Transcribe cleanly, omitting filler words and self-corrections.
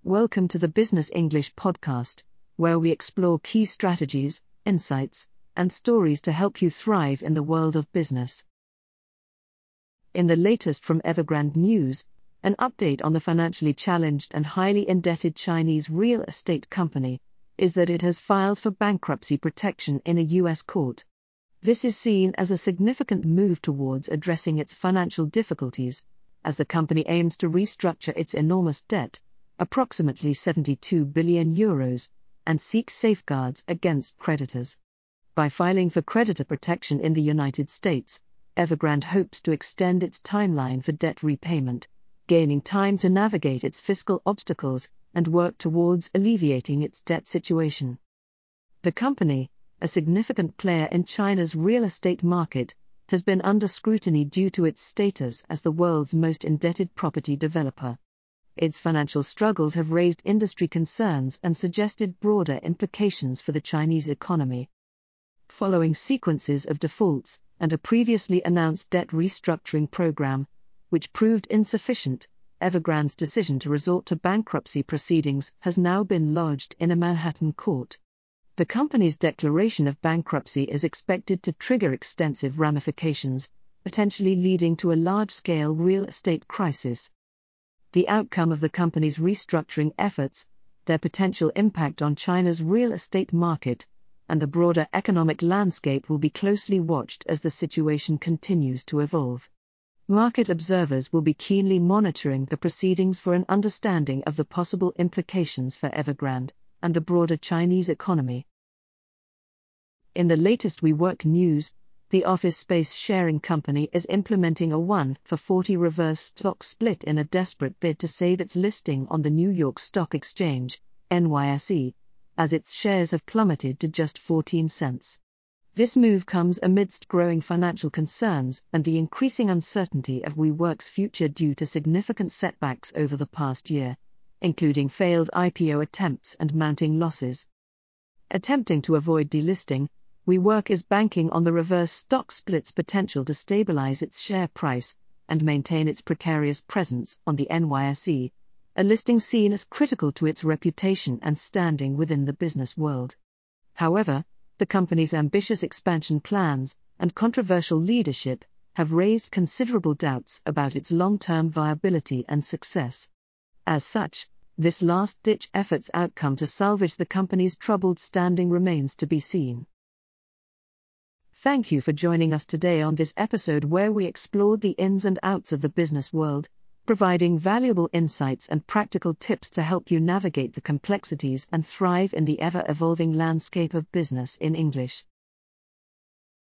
Welcome to the Business English podcast, where we explore key strategies, insights, and stories to help you thrive in the world of business. In the latest from Evergrande News, an update on the financially challenged and highly indebted Chinese real estate company is that it has filed for bankruptcy protection in a U.S. court. This is seen as a significant move towards addressing its financial difficulties, as the company aims to restructure its enormous debt, approximately €72 billion, and seek safeguards against creditors. By filing for creditor protection in the United States, Evergrande hopes to extend its timeline for debt repayment, gaining time to navigate its fiscal obstacles and work towards alleviating its debt situation. The company, a significant player in China's real estate market, has been under scrutiny due to its status as the world's most indebted property developer. Its financial struggles have raised industry concerns and suggested broader implications for the Chinese economy. Following sequences of defaults and a previously announced debt restructuring program, which proved insufficient, Evergrande's decision to resort to bankruptcy proceedings has now been lodged in a Manhattan court. The company's declaration of bankruptcy is expected to trigger extensive ramifications, potentially leading to a large-scale real estate crisis. The outcome of the company's restructuring efforts, their potential impact on China's real estate market, and the broader economic landscape will be closely watched as the situation continues to evolve. Market observers will be keenly monitoring the proceedings for an understanding of the possible implications for Evergrande and the broader Chinese economy. In the latest WeWork news, the office space sharing company is implementing a 1-for-40 reverse stock split in a desperate bid to save its listing on the New York Stock Exchange, NYSE, as its shares have plummeted to just 14 cents. This move comes amidst growing financial concerns and the increasing uncertainty of WeWork's future due to significant setbacks over the past year, including failed IPO attempts and mounting losses. Attempting to avoid delisting, WeWork is banking on the reverse stock split's potential to stabilize its share price and maintain its precarious presence on the NYSE, a listing seen as critical to its reputation and standing within the business world. However, the company's ambitious expansion plans and controversial leadership have raised considerable doubts about its long-term viability and success. As such, this last-ditch effort's outcome to salvage the company's troubled standing remains to be seen. Thank you for joining us today on this episode where we explored the ins and outs of the business world, providing valuable insights and practical tips to help you navigate the complexities and thrive in the ever-evolving landscape of business in English.